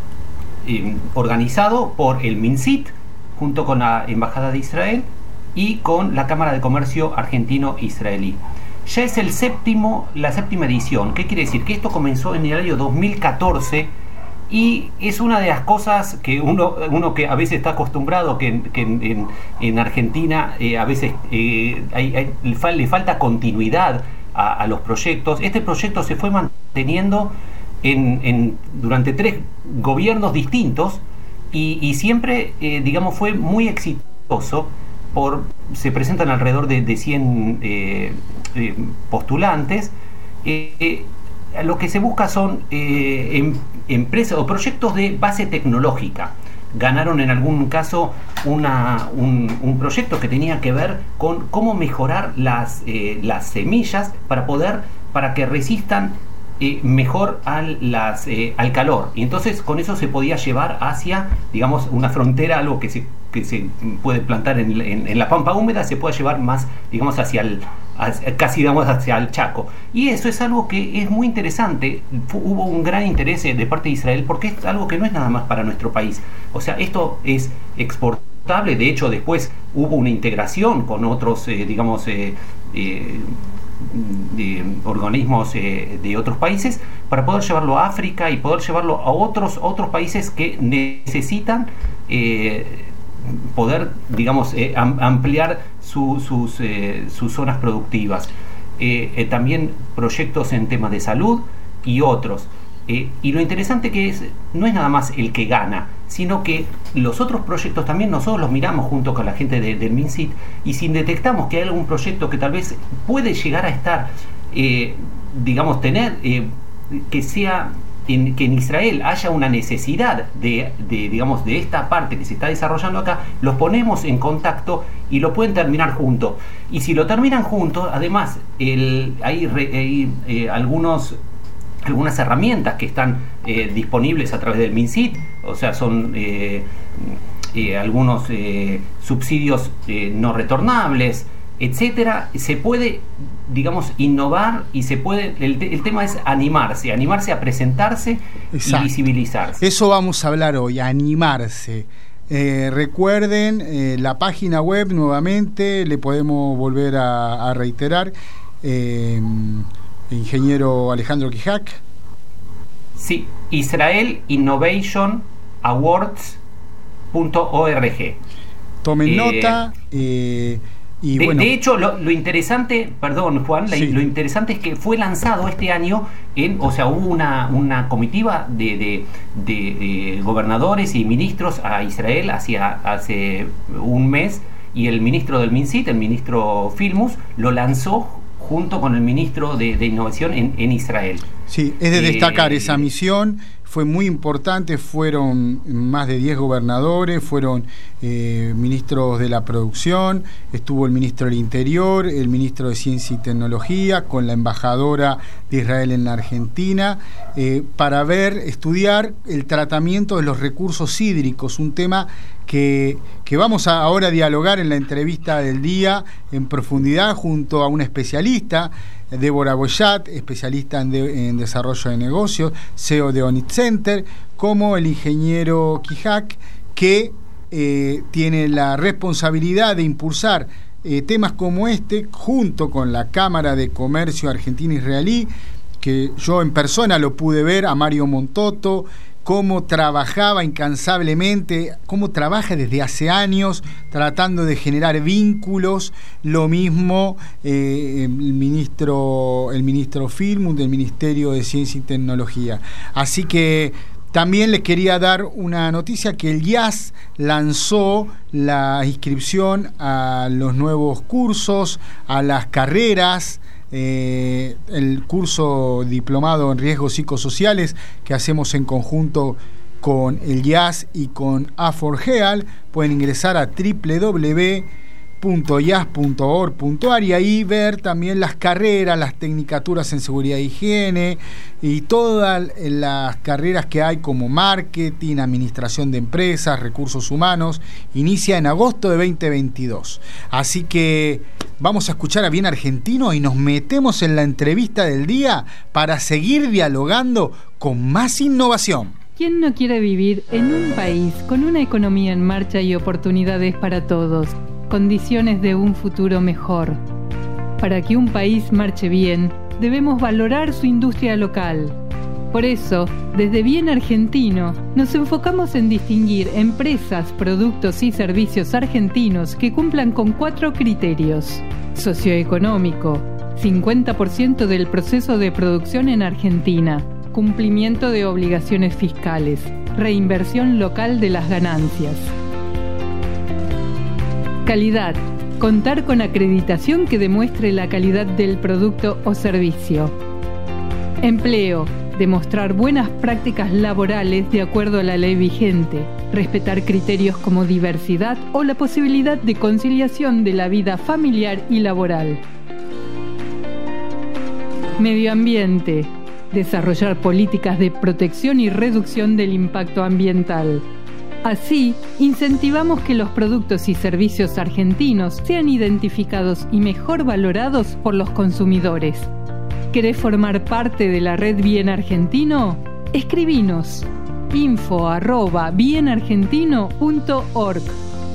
Eh, organizado por el MinSit junto con la Embajada de Israel y con la Cámara de Comercio Argentino-Israelí. Ya es el séptimo, la séptima edición. ¿Qué quiere decir? Que esto comenzó en el año dos mil catorce y es una de las cosas que uno, uno que a veces está acostumbrado, que, que en, en, en Argentina eh, a veces eh, hay, hay, le falta continuidad a, a los proyectos. Este proyecto se fue manteniendo En, en, durante tres gobiernos distintos y, y siempre, eh, digamos, fue muy exitoso. Por, se presentan alrededor de, de cien eh, eh, postulantes. Eh, eh, lo que se busca son eh, em, empresas o proyectos de base tecnológica. Ganaron en algún caso una, un, un proyecto que tenía que ver con cómo mejorar las, eh, las semillas para poder, para que resistan Eh, mejor al, las, eh, al calor, y entonces con eso se podía llevar hacia, digamos, una frontera, algo que se, que se puede plantar en, en, en la pampa húmeda, se puede llevar más, digamos, hacia el, hacia, casi digamos hacia el Chaco, y eso es algo que es muy interesante. Hubo un gran interés de parte de Israel porque es algo que no es nada más para nuestro país, o sea, esto es exportable. De hecho, después hubo una integración con otros, eh, digamos, eh, eh, de organismos eh, de otros países para poder llevarlo a África y poder llevarlo a otros otros países que necesitan eh, poder, digamos, eh, am, ampliar su, sus, eh, sus zonas productivas. Eh, eh, también proyectos en temas de salud y otros. Eh, y lo interesante que es, no es nada más el que gana, sino que los otros proyectos también nosotros los miramos junto con la gente de, del MinSit, y si detectamos que hay algún proyecto que tal vez puede llegar a estar, eh, digamos, tener, eh, que sea, en, que en Israel haya una necesidad de, de, digamos, de esta parte que se está desarrollando acá, los ponemos en contacto y lo pueden terminar juntos. Y si lo terminan juntos, además, el, hay, hay eh, algunos... algunas herramientas que están eh, disponibles a través del MinSit, o sea, son eh, eh, algunos eh, subsidios eh, no retornables, etcétera. Se puede, digamos, innovar y se puede, el, el tema es animarse, animarse a presentarse. Exacto. Y visibilizarse. Eso vamos a hablar hoy, animarse. Eh, recuerden eh, la página web nuevamente, le podemos volver a, a reiterar. Eh, ingeniero Alejandro Kijak. Sí, Israel Innovation Awards punto org. Tomen eh, nota. Eh, y de, bueno. de hecho, lo, lo interesante, perdón Juan, Sí. lo interesante es que fue lanzado este año, en, o sea, hubo una, una comitiva de, de, de, de gobernadores y ministros a Israel hacia, hace un mes, y el ministro del MinSit, el ministro Filmus, lo lanzó junto con el ministro de, de Innovación en, en Israel. Sí, es de destacar Eh, esa misión, fue muy importante, fueron más de diez gobernadores, fueron eh, ministros de la producción, estuvo el ministro del Interior, el ministro de Ciencia y Tecnología, con la embajadora de Israel en la Argentina, eh, para ver, estudiar el tratamiento de los recursos hídricos, un tema que, que vamos a ahora dialogar en la entrevista del día en profundidad junto a un especialista, Débora Boyat, especialista en, de, en desarrollo de negocios, C E O de Onit Center, como el ingeniero Kijak, que eh, tiene la responsabilidad de impulsar eh, temas como este, junto con la Cámara de Comercio Argentina-Israelí, que yo en persona lo pude ver, a Mario Montoto, cómo trabajaba incansablemente, cómo trabaja desde hace años tratando de generar vínculos. Lo mismo eh, el ministro el ministro Filmus del Ministerio de Ciencia y Tecnología. Así que también les quería dar una noticia, que el I A S lanzó la inscripción a los nuevos cursos, a las carreras. Eh, el curso diplomado en riesgos psicosociales que hacemos en conjunto con el I A S y con A cuatro Geal, pueden ingresar a doble u doble u doble u punto i a s punto org punto a r y ahí ver también las carreras, las tecnicaturas en seguridad e higiene y todas las carreras que hay como marketing, administración de empresas, recursos humanos. Inicia en agosto de veinte veintidós. Así que vamos a escuchar a Bien Argentino y nos metemos en la entrevista del día para seguir dialogando con más innovación. ¿Quién no quiere vivir en un país con una economía en marcha y oportunidades para todos? Condiciones de un futuro mejor. Para que un país marche bien, debemos valorar su industria local. Por eso, desde Bien Argentino, nos enfocamos en distinguir empresas, productos y servicios argentinos que cumplan con cuatro criterios. Socioeconómico, cincuenta por ciento del proceso de producción en Argentina. Cumplimiento de obligaciones fiscales. Reinversión local de las ganancias. Calidad. Contar con acreditación que demuestre la calidad del producto o servicio. Empleo. Demostrar buenas prácticas laborales de acuerdo a la ley vigente. Respetar criterios como diversidad o la posibilidad de conciliación de la vida familiar y laboral. Medio ambiente. Desarrollar políticas de protección y reducción del impacto ambiental. Así, incentivamos que los productos y servicios argentinos sean identificados y mejor valorados por los consumidores. ¿Querés formar parte de la red Bien Argentino? Escribinos info arroba bienargentino punto org.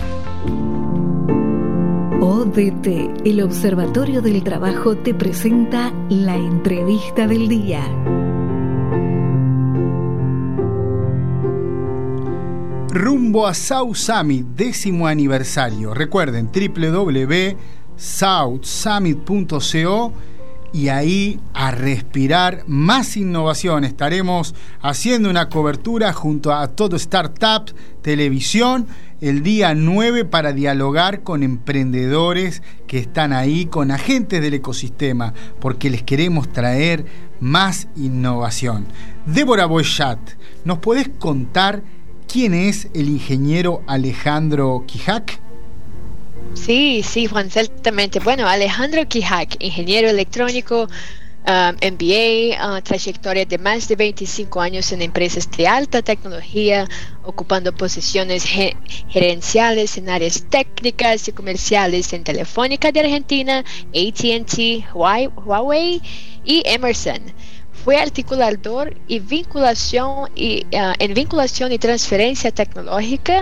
O D T, el Observatorio del Trabajo, te presenta la entrevista del día. Rumbo a South Summit, décimo aniversario. Recuerden, doble u doble u doble u punto south summit punto co y ahí a respirar más innovación. Estaremos haciendo una cobertura junto a Todo Startup Televisión el día nueve para dialogar con emprendedores que están ahí, con agentes del ecosistema, porque les queremos traer más innovación. Débora Boyat, ¿nos podés contar quién es el ingeniero Alejandro Kijak? Sí, sí, Juan, ciertamente. Bueno, Alejandro Kijak, ingeniero electrónico, um, M B A, uh, trayectoria de más de veinticinco años en empresas de alta tecnología, ocupando posiciones ge- gerenciales en áreas técnicas y comerciales en Telefónica de Argentina, A T and T, Huawei y Emerson. Fue articulador y vinculación y, uh, en vinculación y transferencia tecnológica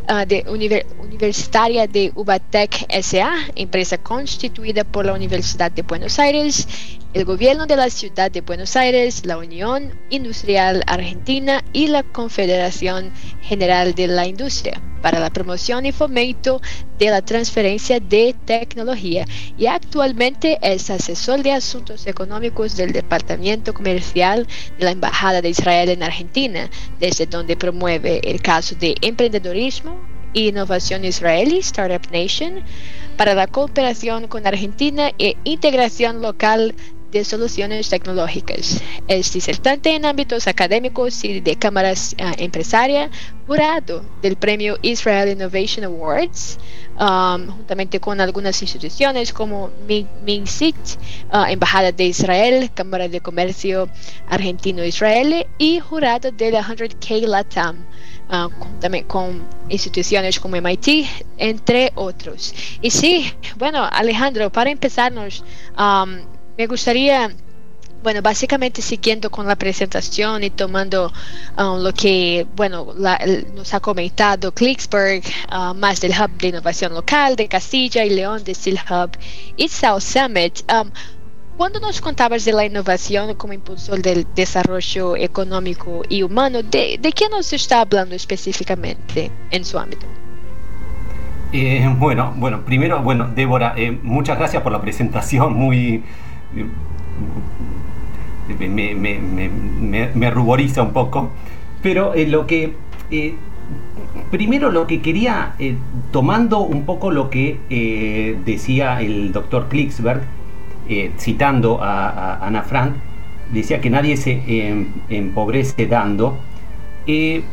uh, de univer- universitaria de Ubatec S A, empresa constituida por la Universidad de Buenos Aires, el gobierno de la Ciudad de Buenos Aires, la Unión Industrial Argentina y la Confederación General de la Industria para la promoción y fomento de la transferencia de tecnología, y actualmente es asesor de asuntos económicos del Departamento Comercial de la Embajada de Israel en Argentina, desde donde promueve el caso de emprendedorismo e innovación israelí, Startup Nation, para la cooperación con Argentina e integración local de soluciones tecnológicas. Es disertante en ámbitos académicos y de cámaras uh, empresaria, jurado del premio Israel Innovation Awards, um, juntamente con algunas instituciones como MINSIT, uh, Embajada de Israel, Cámara de Comercio Argentino-Israelí, y jurado de la cien K Latam, uh, también con instituciones como M I T, entre otros. Y sí, bueno, Alejandro, para empezarnos, um, me gustaría, bueno, básicamente siguiendo con la presentación y tomando um, lo que, bueno, la, el, nos ha comentado Klicksberg, uh, más del Hub de Innovación Local de Castilla y León, de Steel Hub y South Summit. Um, cuando nos contabas de la innovación como impulsor del desarrollo económico y humano, ¿de, de qué nos está hablando específicamente en su ámbito? Eh, bueno, bueno, primero, bueno, Débora, eh, muchas gracias por la presentación, muy... Me, me, me, me, me ruboriza un poco, pero eh, lo que eh, primero lo que quería, eh, tomando un poco lo que eh, decía el doctor Klicksberg, eh, citando a, a Ana Frank, decía que nadie se eh, empobrece dando. Eh,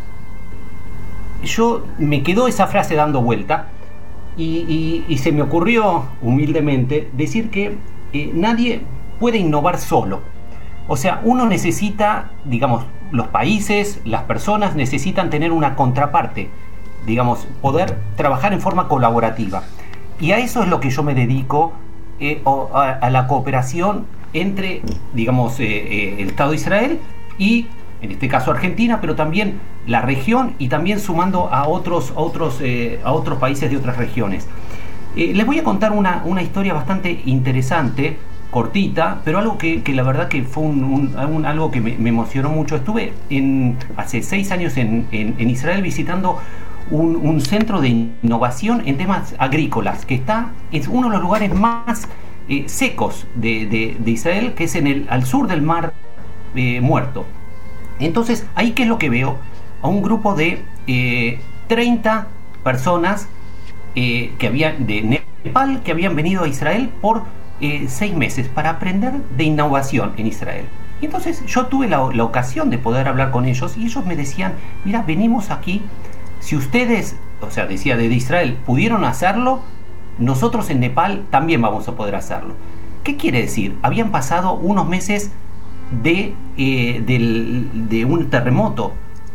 yo me quedó esa frase dando vuelta y, y, y se me ocurrió humildemente decir que Eh, nadie puede innovar solo. O sea, uno necesita, digamos, los países, las personas necesitan tener una contraparte, digamos, poder trabajar en forma colaborativa. Y a eso es lo que yo me dedico, eh, a, a la cooperación entre, digamos, eh, eh, el Estado de Israel y, en este caso, Argentina, pero también la región y también sumando a otros, a otros, eh, a otros países de otras regiones. Eh, les voy a contar una, una historia bastante interesante, cortita, pero algo que, que la verdad que fue un, un, un, algo que me, me emocionó mucho. Estuve en, hace seis años en, en, en Israel visitando un, un centro de innovación en temas agrícolas, que está en uno de los lugares más eh, secos de, de, de Israel, que es en el, al sur del Mar eh, Muerto. Entonces, ahí, ¿qué es lo que veo? A un grupo de eh, treinta personas Eh, que habían de Nepal, que habían venido a Israel por eh, seis meses para aprender de innovación en Israel. Y entonces yo tuve la, la ocasión de poder hablar con ellos y ellos me decían, mira, venimos aquí, si ustedes, o sea, decía de Israel, pudieron hacerlo, nosotros en Nepal también vamos a poder hacerlo. ¿Qué quiere decir? Habían pasado unos meses de, eh, del, de un terremoto.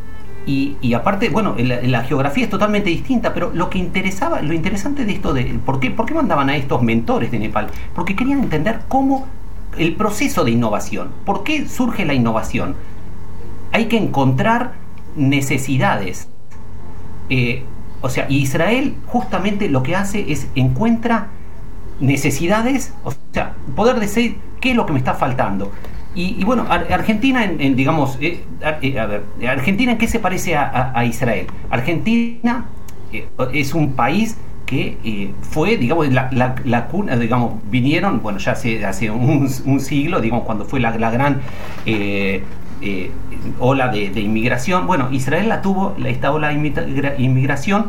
Y, y aparte, bueno, la, la geografía es totalmente distinta, pero lo que interesaba, lo interesante de esto, de ¿por qué, por qué mandaban a estos mentores de Nepal? Porque querían entender cómo el proceso de innovación, por qué surge la innovación. Hay que encontrar necesidades. Eh, o sea, Israel justamente lo que hace es encuentra necesidades, o sea, poder decir qué es lo que me está faltando. Y, y bueno, Argentina, en, en, digamos, eh, eh, a ver, Argentina, ¿en qué se parece a, a, a Israel? Argentina eh, es un país que eh, fue, digamos, la, la, la cuna, digamos, vinieron, bueno, ya hace, hace un, un siglo, digamos, cuando fue la, la gran eh, eh, ola de, de inmigración. Bueno, Israel la tuvo, esta ola de inmigración,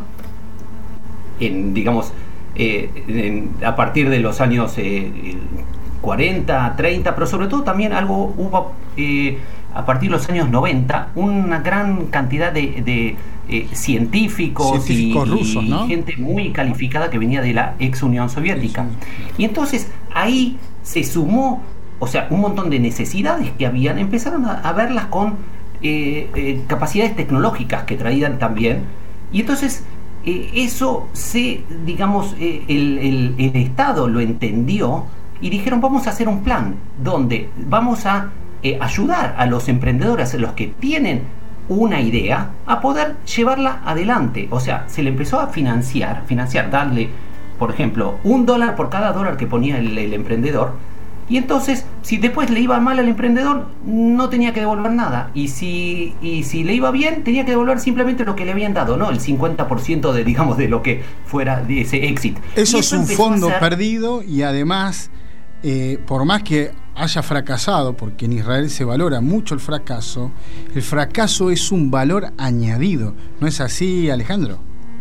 en, digamos, eh, en, a partir de los años Eh, cuarenta, treinta, pero sobre todo también algo hubo eh, a partir de los años noventa, una gran cantidad de, de eh, científicos, científicos y, rusos, ¿no? y gente muy calificada que venía de la ex Unión Soviética. Sí, sí. Y entonces ahí se sumó, o sea, un montón de necesidades que habían, empezaron a, a verlas con eh, eh, capacidades tecnológicas que traían también, y entonces eh, eso se, digamos, eh, el, el, el Estado lo entendió y dijeron, vamos a hacer un plan donde vamos a eh, ayudar a los emprendedores, a los que tienen una idea a poder llevarla adelante. O sea, se le empezó a financiar, financiar, darle, por ejemplo, un dólar por cada dólar que ponía el, el emprendedor. Y entonces, si después le iba mal al emprendedor, no tenía que devolver nada. Y si, y si le iba bien, tenía que devolver simplemente lo que le habían dado, ¿no? El cincuenta por ciento de, digamos, de lo que fuera de ese éxito. Eso es un fondo perdido y además, eh, por más que haya fracasado, porque en Israel se valora mucho el fracaso, el fracaso es un valor añadido. ¿No es así, Alejandro?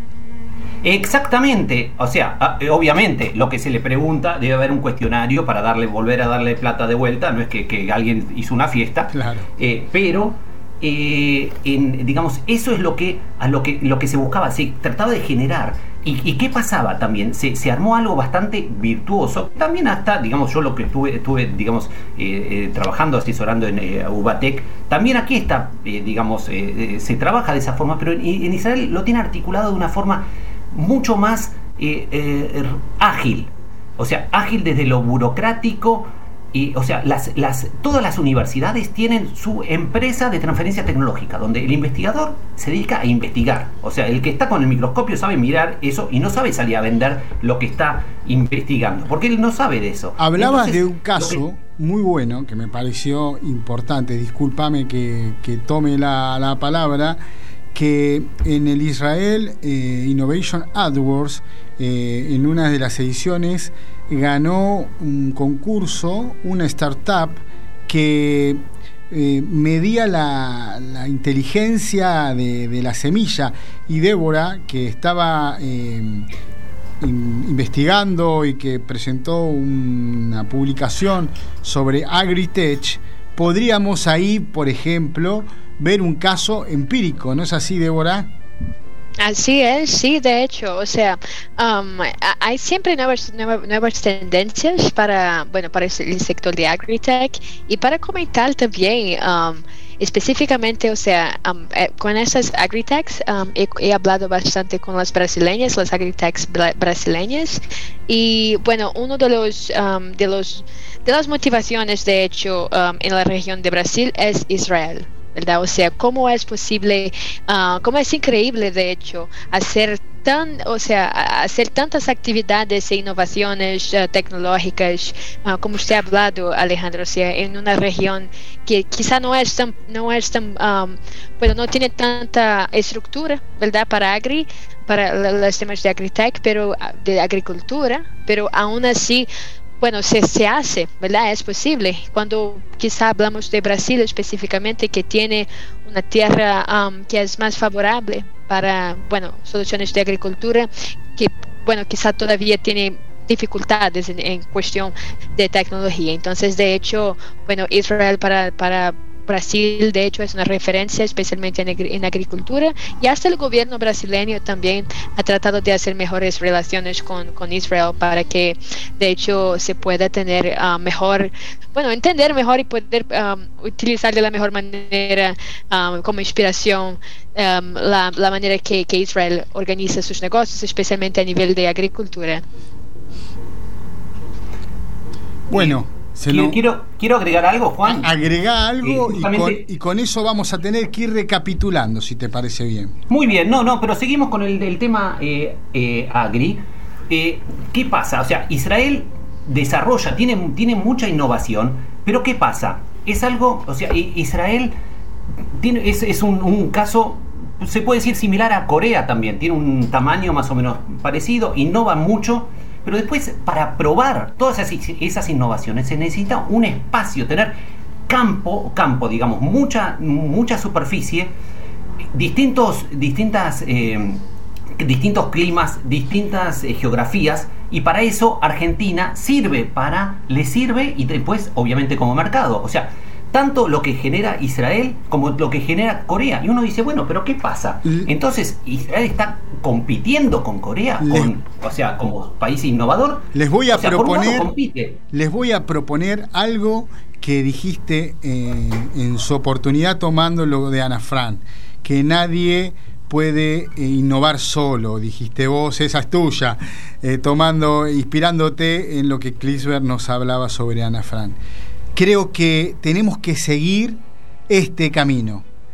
Exactamente, o sea, obviamente lo que se le pregunta, debe haber un cuestionario para darle, volver a darle plata de vuelta, no es que, que alguien hizo una fiesta, claro. eh, pero eh, en, digamos, eso es lo que, a lo que, lo que se buscaba, se trataba de generar. ¿Y, y qué pasaba también? Se, se armó algo bastante virtuoso, también hasta, digamos, yo lo que estuve, estuve digamos, eh, eh, trabajando, asesorando en eh, Ubatec, también aquí está, eh, digamos, eh, eh, se trabaja de esa forma, pero en, en Israel lo tiene articulado de una forma mucho más eh, eh, ágil, o sea, ágil desde lo burocrático, y, o sea, las, las, todas las universidades tienen su empresa de transferencia tecnológica, donde el investigador se dedica a investigar, o sea, el que está con el microscopio sabe mirar eso y no sabe salir a vender lo que está investigando, porque él no sabe de eso. Hablabas Entonces, de un caso que... muy bueno, que me pareció importante, discúlpame que, que tome la, la palabra, que en el Israel eh, Innovation AdWords, eh, en una de las ediciones, ganó un concurso, una startup que eh, medía la, la inteligencia de, de la semilla, y Débora, que estaba eh, in, investigando y que presentó una publicación sobre Agritech, podríamos ahí, por ejemplo, ver un caso empírico, ¿no es así, Débora? Así es, sí, de hecho, o sea, um, hay siempre nuevas, nuevas, nuevas tendencias para, bueno, para el sector de Agritech, y para comentar también, um, específicamente, o sea, um, eh, con esas Agritechs, um, he, he hablado bastante con las brasileñas, las Agritechs bra- brasileñas, y bueno, uno de los, um, de los, de las motivaciones, de hecho, um, en la región de Brasil es Israel, ¿verdad? O sea, cómo es posible, uh, cómo es increíble, de hecho, hacer tan, o sea, hacer tantas actividades e innovaciones uh, tecnológicas, uh, como usted ha hablado, Alejandro, o sea, en una región que quizá no es tan, no es tan, um, bueno, no tiene tanta estructura, ¿verdad? Para agri, para los temas de Agritech, pero de agricultura, pero aún así, bueno, se, se hace, ¿verdad? Es posible. Cuando quizá hablamos de Brasil específicamente, que tiene una tierra um, que es más favorable para, bueno, soluciones de agricultura, que, bueno, quizá todavía tiene dificultades en, en cuestión de tecnología. Entonces, de hecho, bueno, Israel para, para Brasil, de hecho, es una referencia, especialmente en, en agricultura, y hasta el gobierno brasileño también ha tratado de hacer mejores relaciones con, con Israel para que, de hecho, se pueda tener uh, mejor, bueno, entender mejor y poder um, utilizar de la mejor manera um, como inspiración um, la, la manera que, que Israel organiza sus negocios, especialmente a nivel de agricultura. Bueno, Se quiero, no... quiero, quiero agregar algo, Juan. Agrega algo, eh, y, con, y con eso vamos a tener que ir recapitulando, si te parece bien. Muy bien, no, no, pero seguimos con el, el tema eh, eh, agri. Eh, ¿Qué pasa? O sea, Israel desarrolla, tiene, tiene mucha innovación, pero ¿qué pasa? Es algo, o sea, Israel tiene, es, es un, un caso, se puede decir similar a Corea también, tiene un tamaño más o menos parecido, innova mucho. Pero después, para probar todas esas, esas innovaciones, se necesita un espacio, tener campo, campo, digamos, mucha, mucha superficie, distintos, distintas, eh, distintos climas, distintas eh, geografías, y para eso Argentina sirve para, le sirve, y después, obviamente, como mercado. O sea, tanto lo que genera Israel como lo que genera Corea. Y uno dice, bueno, pero ¿qué pasa? Entonces, Israel está compitiendo con Corea, les, con, o sea, como país innovador. Les voy a o sea, proponer, les voy a proponer algo que dijiste eh, en su oportunidad, tomando lo de Ana Fran, que nadie puede eh, innovar solo, dijiste vos, esa es tuya, eh, tomando, inspirándote en lo que Clisberg nos hablaba sobre Ana Fran. Creo que tenemos que seguir este camino.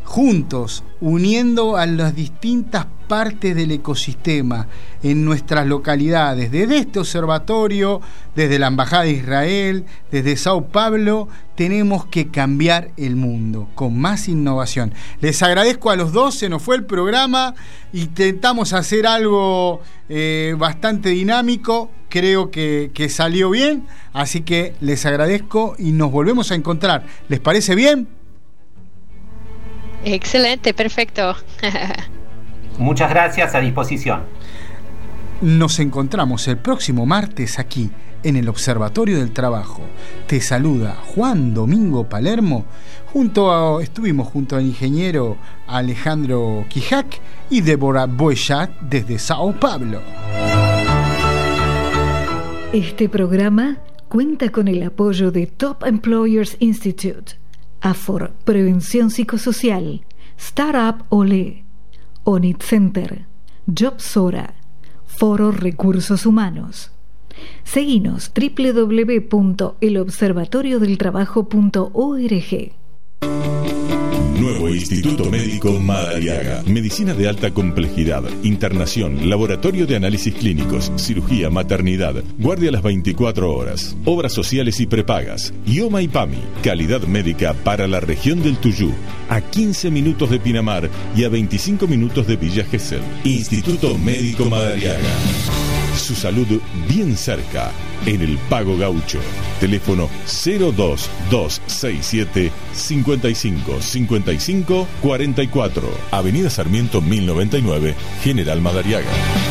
juntos, uniendo a las distintas partes del ecosistema en nuestras localidades, desde este observatorio, desde la Embajada de Israel, desde Sao Paulo, tenemos que cambiar el mundo con más innovación. Les agradezco a los dos, se nos fue el programa, intentamos hacer algo eh, bastante dinámico, creo que, que salió bien, así que les agradezco y nos volvemos a encontrar. ¿Les parece bien? Excelente, perfecto. Muchas gracias, a disposición. Nos encontramos el próximo martes aquí en el Observatorio del Trabajo. Te saluda Juan Domingo Palermo. Junto a, estuvimos junto al ingeniero Alejandro Quijac y Débora Boechat desde Sao Paulo. Este programa cuenta con el apoyo de Top Employers Institute, AFOR Prevención Psicosocial, Startup Olé, Onit Center, Jobsora, Foro Recursos Humanos. Seguinos doble u doble u doble u punto el observatorio del trabajo punto org. Nuevo Instituto Médico Madariaga. Medicina de alta complejidad, internación, laboratorio de análisis clínicos, cirugía, maternidad, guardia a las veinticuatro horas, obras sociales y prepagas, IOMA y PAMI, calidad médica para la región del Tuyú, a quince minutos de Pinamar y a veinticinco minutos de Villa Gesell. Instituto Médico Madariaga. Su salud bien cerca, en el Pago Gaucho. Teléfono cero dos dos seis siete cinco cinco cinco cinco cuatro cuatro. Avenida Sarmiento mil noventa y nueve, General Madariaga.